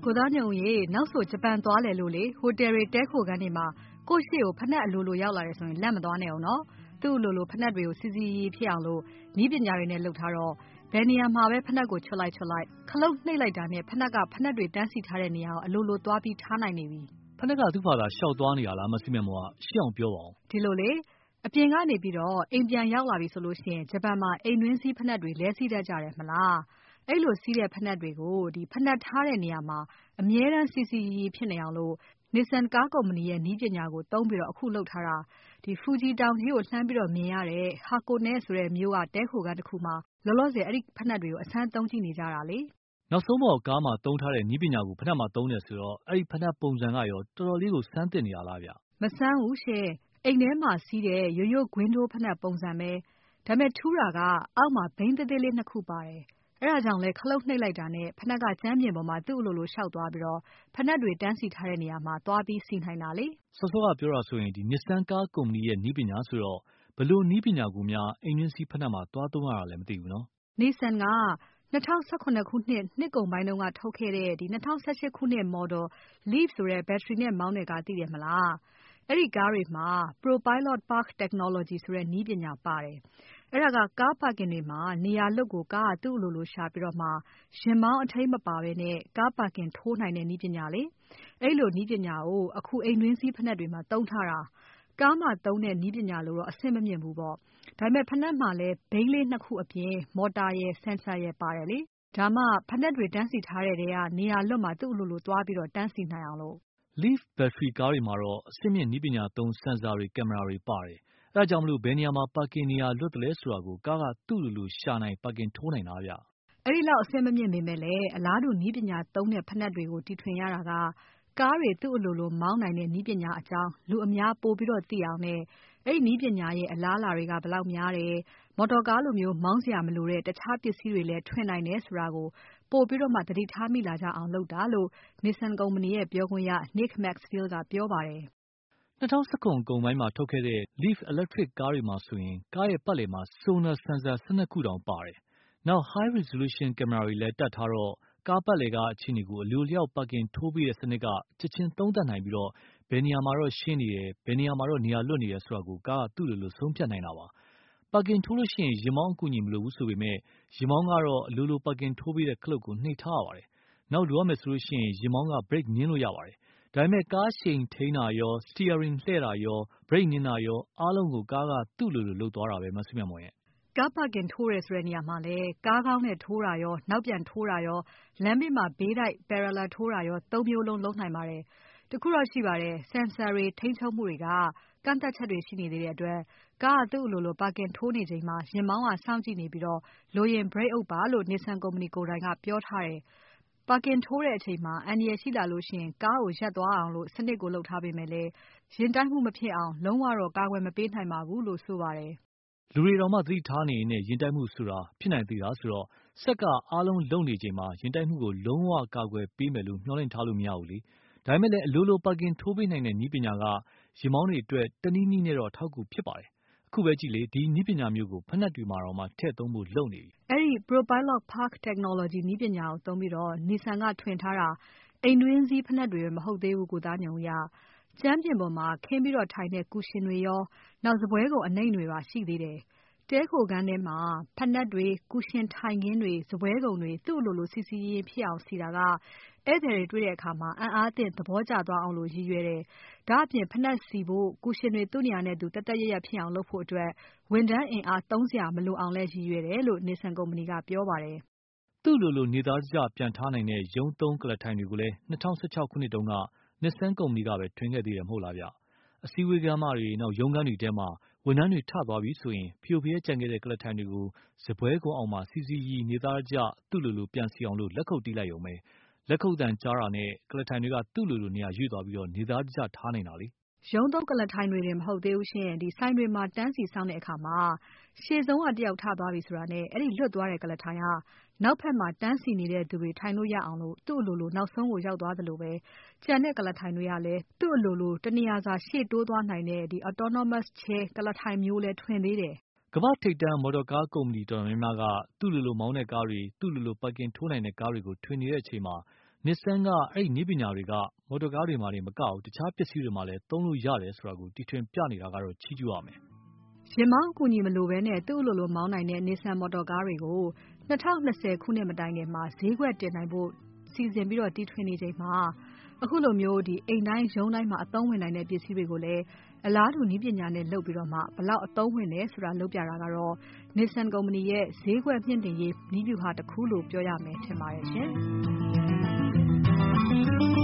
ကိုသားညုံရေနောက်ဆိုဂျပန်သွားလေလို့လေဟိုတယ်တွေတဲခိုခန်းတွေမှာကိုရှိကိုဖက်နှက်အလိုလိုရောက်လာတယ်ဆိုရင်လက်မသွားနဲ့အောင်နော်သူ့အလိုလိုဖက်နှက်တွေကိုစီစီဖြစ်အောင်လို့နီးပညာတွေနဲ့လုပ်ထားတော့ဘယ်နေရာမှာပဲဖက်နှက်ကိုချွတ်လိုက်ခလုတ်နှိပ်လိုက်တာနဲ့ဖက်နှက်ကဖက်နှက်တွေတန်းစီထားတဲ့နေရာကိုအလိုလိုသွားပြီးထားနိုင်နေပြီဖက်နှက်ကသူ့ဘာသာရှောက်သွားနေရလားမစီမံမောကရှင်းအောင်ပြောပါအောင်ဒီလိုလေအပြင်ကနေပြီးတော့အိမ်ပြန်ရောက်လာပြီဆိုလို့ရှိရင်ဂျပန်မှာအိမ်တွင်းစည်းဖက်နှက်တွေလဲစီးတတ်ကြတယ်မလားအဲ့လိုစီးတဲ့ဖက်နှက်တွေကိုဒီဖက်နှက်ထားတဲ့နေရာမှာအမြဲတမ်းစီဖြစ်နေအောင်လို့ Nissan ကားကုမ္ပဏီရဲ့နည်းပညာကိုသုံးပြီးတော့အခုလုပ်ထားတာဒီ Fuji တောင်ကြီးကိုလှမ်းပြီးတော့မြင်ရတဲ့ Hakone ဆိုတဲ့မြို့ကတဲခိုခန်းတစ်ခုမှာလောလောဆယ်အဲ့ဒီဖက်နှက်တွေကိုအဆန်းသုံးကြည့်နေကြတာလေနောက်ဆုံးတော့ကားမှာသုံးထားတဲ့နည်းပညာကိုဖက်နှက်မှာသုံးတယ်ဆိုတော့အဲ့ဒီဖက်နှက်ပုံစံကရောတော်တော်လေးကိုစမ်းသစ်နေရလားဗျမစမ်းဘူးရှင်အိမ်ထဲမှာစီးတဲ့ရိုးဂွင်းတိုးဖက်နှက်ပုံစံပဲဒါပေမဲ့ထူးတာကအောက်မှာဘိန်းသေးသေးလေးနှစ်ခုပါတယ်အဲ့ဒါကြောင့်လဲခလုတ်နှိပ်လိုက်တာနဲ့ဖက်နှက်ကကျမ်းပြင်ပေါ်မှာသူ့အလိုလိုရှောက်သွားပြီးတော့ဖက်နှက်တွေတန်းစီထားတဲ့နေရာမှာသွားပြီးစီနိုင်တာလေစောစောကပြောတာဆိုရင်ဒီ Nissan ကားကုမ္ပဏီရဲ့နည်းပညာဆိုတော့ဘလို့နည်းပညာကိုများအိမ်ရင်းစီးဖက်နှက်မှာသွားသုံးရတာလည်းမသိဘူးနော် Nissan က2018ခုနှစ်ကုန်ပိုင်းတုန်းကထုတ်ခဲ့တဲ့ဒီ2018ခုနှစ် model Leaf ဆိုတဲ့ battery နဲ့မောင်းတဲ့ကားသိတယ်မလားအဲ့ဒီကားတွေမှာ ProPilot Park Technology ဆိုတဲ့နည်းပညာပါတယ်အဲ့ဒါကကားပါကင်တွေမှာနေရာလွတ်ကိုကားကသူ့အလိုလိုရှာပြီးတော့မှရင်မောင်းအထိမ်းမပါဘဲနဲ့ကားပါကင်ထိုးနိုင်တဲ့နည်းပညာလေအဲ့လိုနည်းပညာကိုအခုအိမ်တွင်းစည်းဖက်နှက်တွေမှာသုံးထားတာကားမှာသုံးတဲ့နည်းပညာလို့တော့အဆင့်မမြင့်ဘူးပေါ့ဒါပေမဲ့ဖက်နှက်မှာလည်းဘိန်းလေးနှစ်ခုအပြင်မော်တာရယ်ဆင်ဆာရယ်ပါတယ်လေဒါမှဖက်နှက်တွေတန်းစီထားတဲ့တဲကနေရာလွတ်မှာသူ့အလိုလိုသွားပြီးတော့တန်းစီနိုင်အောင်လို့ Leaf battery ကားတွေမှာတော့အဆင့်မြင့်နည်းပညာသုံးဆင်ဆာတွေကင်မရာတွေပါတယ်အဲဒါကြောင့်မလို့ဘယ်နေရာမှာပါကင်နေရာလွတ်တယ်လဲဆိုတာကိုကားကသူ့လိုလိုရှာနိုင်ပါကင်ထိုးနိုင်တာဗျအဲ့ဒီလောက်အဆင့်မမြင့်ပေမဲ့လည်းအလားတူနည်းပညာသုံးတဲ့ဖက်နှက်တွေကိုတီထွင်ရတာကကားတွေသူ့အလိုလိုမောင်းနိုင်တဲ့နည်းပညာအကြောင်းလူအများပို့ပြီးတော့သိအောင်နဲ့အဲ့ဒီနည်းပညာရဲ့အလားအလာတွေကဘယ်လောက်များတယ်မော်တော်ကားလိုမျိုးမောင်းစရာမလိုတဲ့တခြားပစ္စည်းတွေလည်းထွင်နိုင်တယ်ဆိုတာကိုပို့ပြီးတော့မှသတိထားမိလာကြအောင်လုပ်တာလို့ Nissan ကုမ္ပဏီရဲ့ပြောခွင့်ရ Nick Maxfield ကပြောပါတယ် 2019ကုန်ပိုင်းမှာထုတ်ခဲ့တဲ့ Leaf Electric ကားတွေမှာဆိုရင်ကားရဲ့ပတ်လည်မှာ Sonar sensor 12ခုတောင်ပါတယ်နောက် High Resolution ကင်မရာတွေလည်းတပ်ထားတော့ကားပတ်လည်ကအခြေအနေကိုအလိုလျောက်ပါကင်ထိုးပြီးတဲ့စနစ်ကချက်ချင်းသုံးသပ်နိုင်ပြီးတော့ဘယ်နေရာမှာတော့ရှင်းနေတယ်ဘယ်နေရာမှာတော့နေရာလွတ်နေတယ်ဆိုတာကိုကားကသူ့လိုလိုဆုံးဖြတ်နိုင်တာပါပါကင်ထိုးလို့ရှိရင်ရင်မောင်းအကူအညီမလိုဘူးဆိုပေမဲ့ရင်မောင်းကတော့အလိုလိုပါကင်ထိုးပြီးတဲ့ခလုတ်ကိုနှိပ်ထားရပါတယ်နောက်လိုရမယ်ဆိုလို့ရှိရင်ရင်မောင်းက brake နင်းလို့ရပါတယ်ဒါပေမဲ့ကားရှိန်ထိန်းတာရော steering လှည့်တာရော brake နင်းတာရောအားလုံးကိုကားကသူ့လိုလိုလုပ်သွားတာပဲမဆုမြတ်မော်ရဲ့ကားပါကင်ထိုးရဲဆိုတဲ့နေရာမှာလေကားကောင်းနဲ့ထိုးတာရောနောက်ပြန်ထိုးတာရောလမ်းဘေးမှာဘေးတိုက် parallel ထိုးတာရော၃မျိုးလုံးလုပ်နိုင်ပါတယ်တခုတော့ရှိပါတယ် sensor တွေထိန်းချုပ်မှုတွေကကန့်သက်ချက်တွေရှိနေသေးတဲ့အတွက်ကားကသူ့အလိုလိုပါကင်ထိုးနေချိန်မှာရင်မောင်းကစောင့်ကြည့်နေပြီးတော့လိုရင် brake အုပ်ပါလို့ Nissan ကုမ္ပဏီကိုယ်တိုင်ကပြောထားတယ်ပါကင်ထိုးတဲ့အချိန်မှာအန္တရာယ်ရှိလာလို့ရှိရင်ကားကိုရပ်သွားအောင်လို့စနစ်ကိုလုပ်ထားပေမဲ့လည်းရင်တိုက်မှုမဖြစ်အောင်လုံးဝတော့ကာကွယ်မပေးနိုင်ပါဘူးလို့ဆိုပါတယ်လူတွေတောင်မှသတိထားနေရင်ရင်တိုက်မှုဆိုတာဖြစ်နိုင်သေးတာဆိုတော့စက်ကအားလုံးလုံနေချိန်မှာရင်တိုက်မှုကိုလုံးဝကာကွယ်ပေးမယ်လို့မျှော်လင့်ထားလို့မရဘူးလေဒါပေမဲ့လည်းအလိုလိုပါကင်ထိုးပေးနိုင်တဲ့နည်းပညာကရင်မောင်းတွေအတွက်တနည်းနည်းနဲ့တော့ထောက်ကူဖြစ်ပါတယ်အခုပဲကြည့်လေဒီနည်းပညာမျိုးကိုဖက်နှက်တွေမှာတော့မှထည့်သုံးဖို့လုပ်နေပြီအဲ့ဒီ ProPilot Park Technology နည်းပညာကိုသုံးပြီးတော့ Nissan ကထွင်ထားတာအိမ်တွင်းစည်းဖက်နှက်တွေမဟုတ်သေးဘူးကိုသားညုံရကျမ်းပြင်ပေါ်မှာခင်းပြီးတော့ထိုင်တဲ့ကူရှင်တွေရောနောက်စပွဲကုန်အနှိမ့်တွေပါရှိသေးတယ်တဲခိုခန်းထဲမှာဖက်နှက်တွေကူရှင်ထိုင်ခင်းတွေစပွဲကုန်တွေသူ့အလိုလိုစီစီရင်ဖြစ်အောင်စီတာကဧည့်သည်တွေတွေ့တဲ့အခါမှာအံ့အားသင့်သဘောကျသွားအောင်လို့ရည်ရွယ်တယ်ဒါအပြင်ဖက်နှက်စီဖို့ကူရှင်တွေသူ့နေရာနဲ့သူတက်တက်ရရဖြစ်အောင်လုပ်ဖို့အတွက်ဝန်ထမ်းအင်အားသုံးစရာမလိုအောင်လဲရည်ရွယ်တယ်လို့ Nissan ကုမ္ပဏီကပြောပါတယ်သူ့လိုလိုနေသားတကျပြန်ထားနိုင်တဲ့ရုံးသုံးကလထိုင်တွေကိုလည်း2016ခုနှစ်တုန်းက Nissan ကုမ္ပဏီကပဲထွင်ခဲ့သေးတယ်မဟုတ်လားဗျအစည်းအဝေးခန်းမတွေနောက်ရုံးခန်းတွေထဲမှာဝန်ထမ်းတွေထသွားပြီဆိုရင်ဖျို့ဖျဲကြံခဲ့တဲ့ကလထိုင်တွေကိုစပွဲကုန်းအောင်မှာစီစီရီနေသားတကျသူ့လိုလိုပြန်စီအောင်လို့လက်ခုပ်တီးလိုက်ရုံပဲလက်ခုပ်တန်ကြားတာနဲ့ကလထိုင်တွေကသူ့လိုလိုနေရာရွေ့သွားပြီးတော့နေသားတကျထားနိုင်တာလေရုံးသုံးကလထိုင်တွေတင်မဟုတ်သေးဘူးရှင်ဒီဆိုင်တွေမှာတန်းစီဆောင်တဲ့အခါမှာရှေ့ဆုံးကတယောက်ထသွားပြီဆိုတာနဲ့အဲ့ဒီလွတ်သွားတဲ့ကလထိုင်ကနောက်ဖက်မှာတန်းစီနေတဲ့သူတွေထိုင်လို့ရအောင်လို့သူ့အလိုလိုနောက်ဆုံးကိုရောက်သွားသလိုပဲကြံတဲ့ကလထိုင်တွေကလည်းသူ့အလိုလိုတနေရာစာရှေ့တိုးသွားနိုင်တဲ့ဒီ autonomous chair ကလထိုင်မျိုးလဲထွင်သေးတယ်ကမ္ဘာထိပ်တန်းမော်တော်ကားကုမ္ပဏီတော်တော်များများကသူ့လိုလိုမောင်းတဲ့ကားတွေသူ့လိုလိုပါကင်ထိုးနိုင်တဲ့ကားတွေကိုထွင်နေတဲ့အချိန်မှာ Nissan ကအဲ့ဒီနည်းပညာတွေကမော်တော်ကားတွေမှာနေမကဘူးတခြားပစ္စည်းတွေမှာလည်းသုံးလို့ရတယ်ဆိုတာကိုတီထွင်ပြနေတာကတော့ချီးကျူးရမယ်ယာဉ်မောင်းအကူအညီမလိုဘဲနဲ့သူ့အလိုလိုမောင်းနိုင်တဲ့ Nissan မော်တော်ကားတွေကို2020ခုနှစ်မတိုင်ခင်မှာဈေးကွက်တင်နိုင်ဖို့စီစဉ်ပြီးတီထွင်နေချိန်မှာအခုလိုမျိုးအိမ်တိုင်းရုံးတိုင်းမှာအသုံးဝင်နိုင်တဲ့ပစ္စည်းတွေကိုလည်းအလားတူနည်းပညာနဲ့လုပ်ပြီးတော့မှဘလောက်အသုံးဝင်တယ်ဆိုတာလုပ်ပြတာကတော့ Nissan ကုမ္ပဏီရဲ့ဈေးကွက်မြင့်တင်ရေးနည်းဗျူဟာတစ်ခုလို့ပြောရမယ်ထင်ပါတယ်ရှင်။